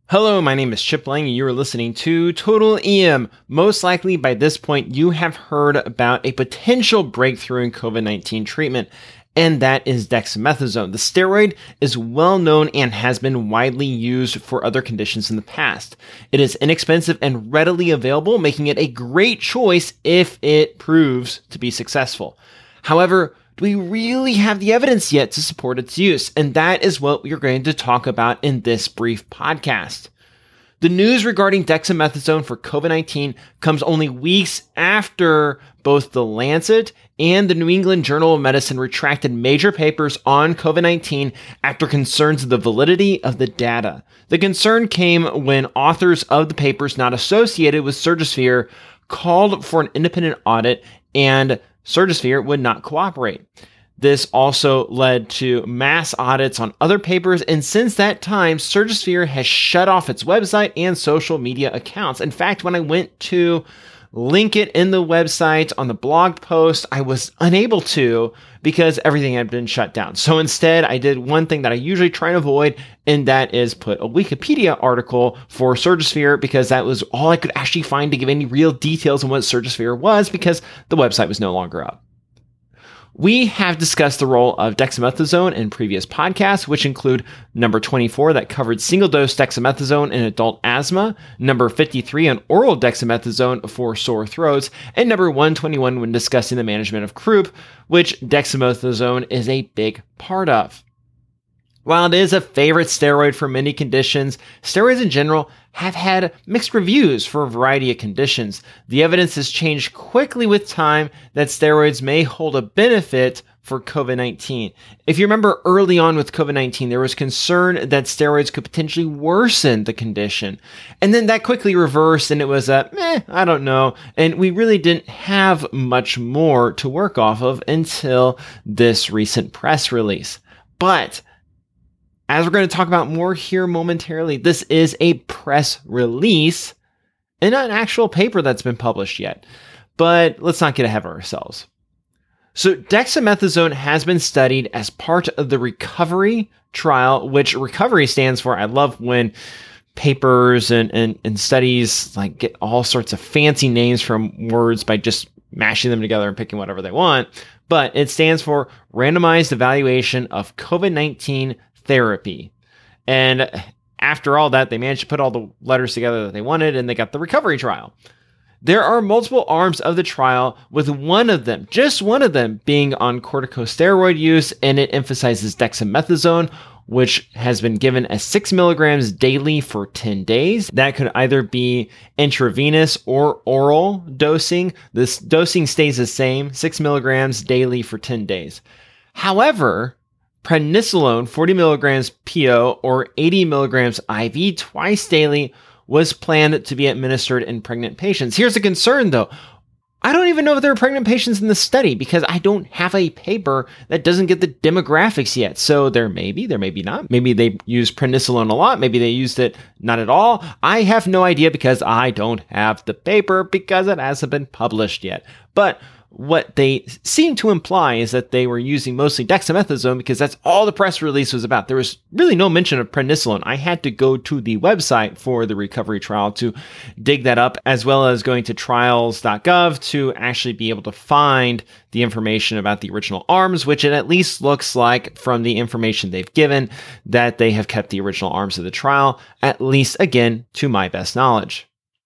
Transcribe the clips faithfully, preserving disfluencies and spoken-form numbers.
Hello, my name is Chip Lang, and you are listening to Total E M. Most likely by this point, you have heard about a potential breakthrough in COVID nineteen treatment, and that is dexamethasone. The steroid is well known and has been widely used for other conditions in the past. It is inexpensive and readily available, making it a great choice if it proves to be successful. However, do we really have the evidence yet to support its use? And that is what we're going to talk about in this brief podcast. The news regarding dexamethasone for COVID nineteen comes only weeks after both The Lancet and the New England Journal of Medicine retracted major papers on COVID nineteen after concerns of the validity of the data. The concern came when authors of the papers not associated with Surgisphere called for an independent audit, and Surgisphere would not cooperate. This also led to mass audits on other papers, and since that time, Surgisphere has shut off its website and social media accounts. In fact, when I went to link it in the website on the blog post, I was unable to because everything had been shut down. So instead, I did one thing that I usually try and avoid, and that is put a Wikipedia article for Surgisphere, because that was all I could actually find to give any real details on what Surgisphere was, because the website was no longer up. We have discussed the role of dexamethasone in previous podcasts, which include number twenty-four that covered single-dose dexamethasone in adult asthma, number fifty-three on oral dexamethasone for sore throats, and number one twenty-one when discussing the management of croup, which dexamethasone is a big part of. While it is a favorite steroid for many conditions, steroids in general have had mixed reviews for a variety of conditions. The evidence has changed quickly with time that steroids may hold a benefit for COVID nineteen. If you remember early on with COVID nineteen, there was concern that steroids could potentially worsen the condition. And then that quickly reversed, and it was a, meh, I don't know. And we really didn't have much more to work off of until this recent press release. But as we're going to talk about more here momentarily, this is a press release and not an actual paper that's been published yet. But let's not get ahead of ourselves. So dexamethasone has been studied as part of the RECOVERY trial, which RECOVERY stands for, I love when papers and, and, and studies like get all sorts of fancy names from words by just mashing them together and picking whatever they want. But it stands for Randomized Evaluation of COVID nineteen Therapy. And after all that, they managed to put all the letters together that they wanted, and they got the RECOVERY trial. There are multiple arms of the trial, with one of them, just one of them, being on corticosteroid use, and it emphasizes dexamethasone, which has been given as six milligrams daily for ten days. That could either be intravenous or oral dosing. This dosing stays the same, six milligrams daily for ten days. However, prednisolone, forty milligrams P O or eighty milligrams I V twice daily, was planned to be administered in pregnant patients. Here's the concern, though. I don't even know if there are pregnant patients in the study, because I don't have a paper that doesn't get the demographics yet. So there may be, there may be not. Maybe they use prednisolone a lot. Maybe they used it not at all. I have no idea, because I don't have the paper, because it hasn't been published yet. But what they seem to imply is that they were using mostly dexamethasone, because that's all the press release was about. There was really no mention of prednisolone. I had to go to the website for the RECOVERY trial to dig that up, as well as going to trials dot gov to actually be able to find the information about the original arms, which it at least looks like from the information they've given that they have kept the original arms of the trial, at least, again, to my best knowledge.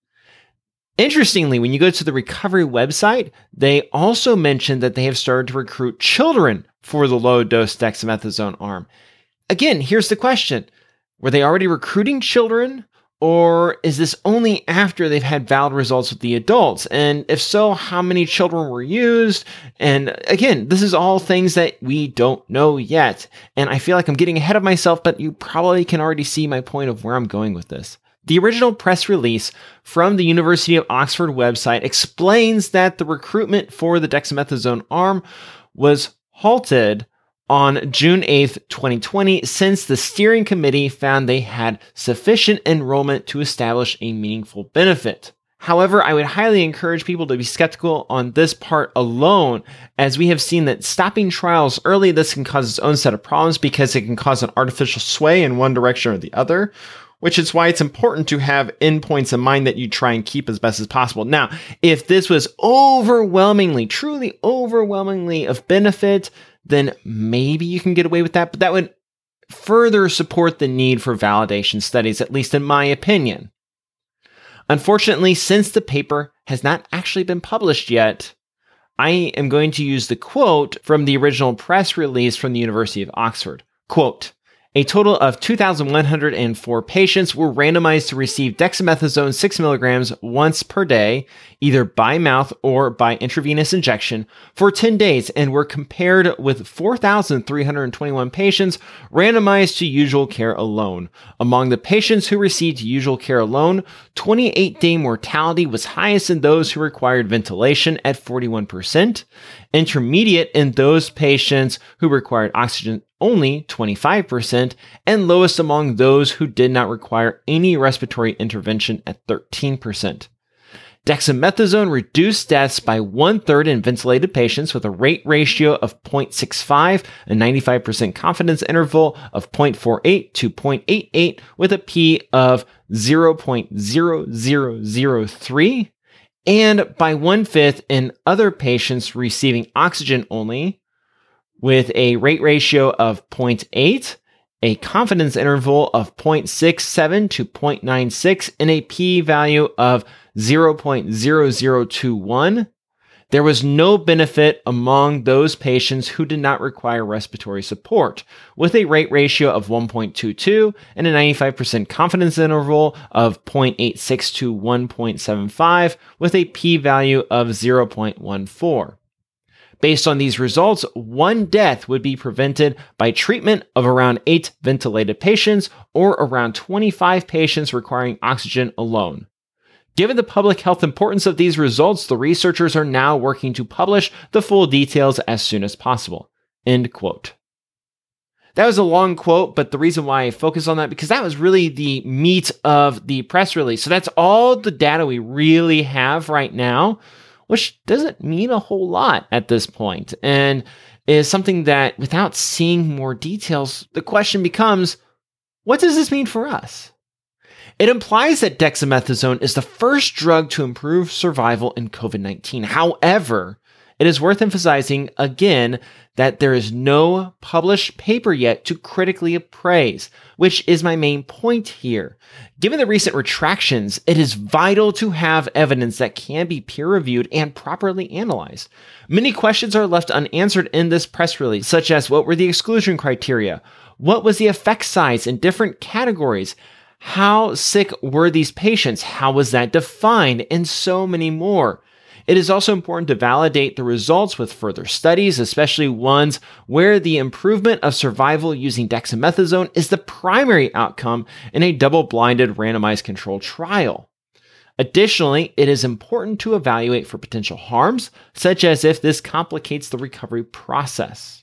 Interestingly, when you go to the RECOVERY website, they also mentioned that they have started to recruit children for the low-dose dexamethasone arm. Again, here's the question. Were they already recruiting children, or is this only after they've had valid results with the adults? And if so, how many children were used? And again, this is all things that we don't know yet. And I feel like I'm getting ahead of myself, but you probably can already see my point of where I'm going with this. The original press release from the University of Oxford website explains that the recruitment for the dexamethasone arm was halted on June eighth, twenty twenty, since the steering committee found they had sufficient enrollment to establish a meaningful benefit. However, I would highly encourage people to be skeptical on this part alone, as we have seen that stopping trials early, this can cause its own set of problems because it can cause an artificial sway in one direction or the other, which is why it's important to have endpoints in mind that you try and keep as best as possible. Now, if this was overwhelmingly, truly overwhelmingly of benefit, then maybe you can get away with that, but that would further support the need for validation studies, at least in my opinion. Unfortunately, since the paper has not actually been published yet, I am going to use the quote from the original press release from the University of Oxford. Quote, "A total of two thousand one hundred four patients were randomized to receive dexamethasone six milligrams once per day, either by mouth or by intravenous injection, for ten days and were compared with four thousand three hundred twenty-one patients randomized to usual care alone. Among the patients who received usual care alone, twenty-eight day mortality was highest in those who required ventilation at forty-one percent, intermediate in those patients who required oxygen only twenty-five percent, and lowest among those who did not require any respiratory intervention at thirteen percent. Dexamethasone reduced deaths by one-third in ventilated patients with a rate ratio of zero point six five, a ninety-five percent confidence interval of zero point four eight to zero point eight eight with a p of zero point zero zero zero three, and by one-fifth in other patients receiving oxygen only, with a rate ratio of zero point eight, a confidence interval of zero point six seven to zero point nine six, and a p-value of zero point zero zero two one. There was no benefit among those patients who did not require respiratory support, with a rate ratio of one point two two and a ninety-five percent confidence interval of zero point eight six to one point seven five, with a p-value of zero point one four. Based on these results, one death would be prevented by treatment of around eight ventilated patients or around twenty-five patients requiring oxygen alone. Given the public health importance of these results, the researchers are now working to publish the full details as soon as possible." End quote. That was a long quote, but the reason why I focus on that, because that was really the meat of the press release. So that's all the data we really have right now, which doesn't mean a whole lot at this point, and is something that, without seeing more details, the question becomes, what does this mean for us? It implies that dexamethasone is the first drug to improve survival in COVID nineteen. However, it is worth emphasizing again that there is no published paper yet to critically appraise, which is my main point here. Given the recent retractions, it is vital to have evidence that can be peer-reviewed and properly analyzed. Many questions are left unanswered in this press release, such as what were the exclusion criteria? What was the effect size in different categories? How sick were these patients? How was that defined? And so many more. It is also important to validate the results with further studies, especially ones where the improvement of survival using dexamethasone is the primary outcome in a double-blinded randomized controlled trial. Additionally, it is important to evaluate for potential harms, such as if this complicates the recovery process.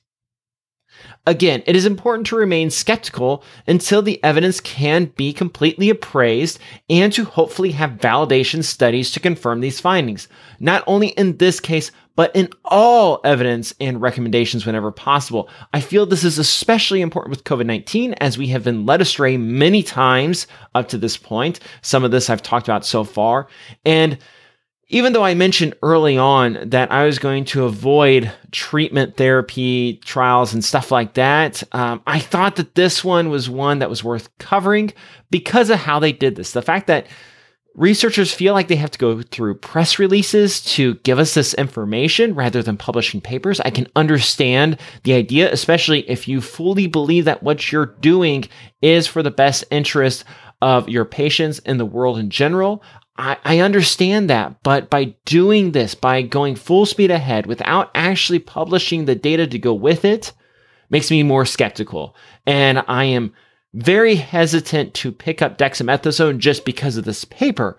Again, it is important to remain skeptical until the evidence can be completely appraised and to hopefully have validation studies to confirm these findings, not only in this case, but in all evidence and recommendations whenever possible. I feel this is especially important with COVID nineteen, as we have been led astray many times up to this point. Some of this I've talked about so far, and even though I mentioned early on that I was going to avoid treatment therapy trials and stuff like that, um, I thought that this one was one that was worth covering because of how they did this. The fact that researchers feel like they have to go through press releases to give us this information rather than publishing papers, I can understand the idea, especially if you fully believe that what you're doing is for the best interest of your patients and the world in general. I, I understand that, but by doing this, by going full speed ahead without actually publishing the data to go with it, makes me more skeptical. And I am very hesitant to pick up dexamethasone just because of this paper.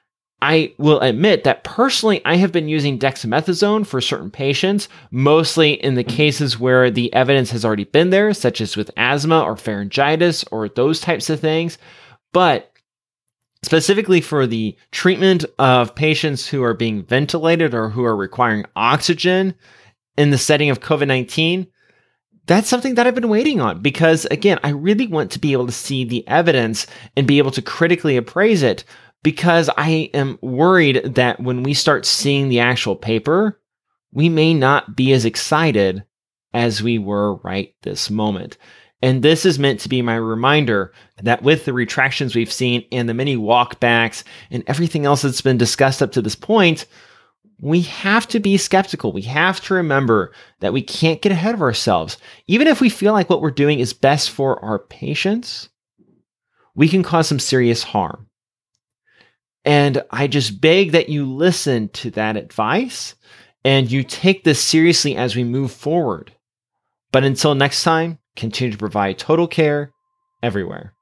I will admit that personally, I have been using dexamethasone for certain patients, mostly in the cases where the evidence has already been there, such as with asthma or pharyngitis or those types of things. But specifically for the treatment of patients who are being ventilated or who are requiring oxygen in the setting of COVID nineteen, that's something that I've been waiting on because, again, I really want to be able to see the evidence and be able to critically appraise it because I am worried that when we start seeing the actual paper, we may not be as excited as we were right this moment. And this is meant to be my reminder that with the retractions we've seen and the many walkbacks and everything else that's been discussed up to this point, we have to be skeptical. We have to remember that we can't get ahead of ourselves. Even if we feel like what we're doing is best for our patients, we can cause some serious harm. And I just beg that you listen to that advice and you take this seriously as we move forward. But until next time, continue to provide total care everywhere.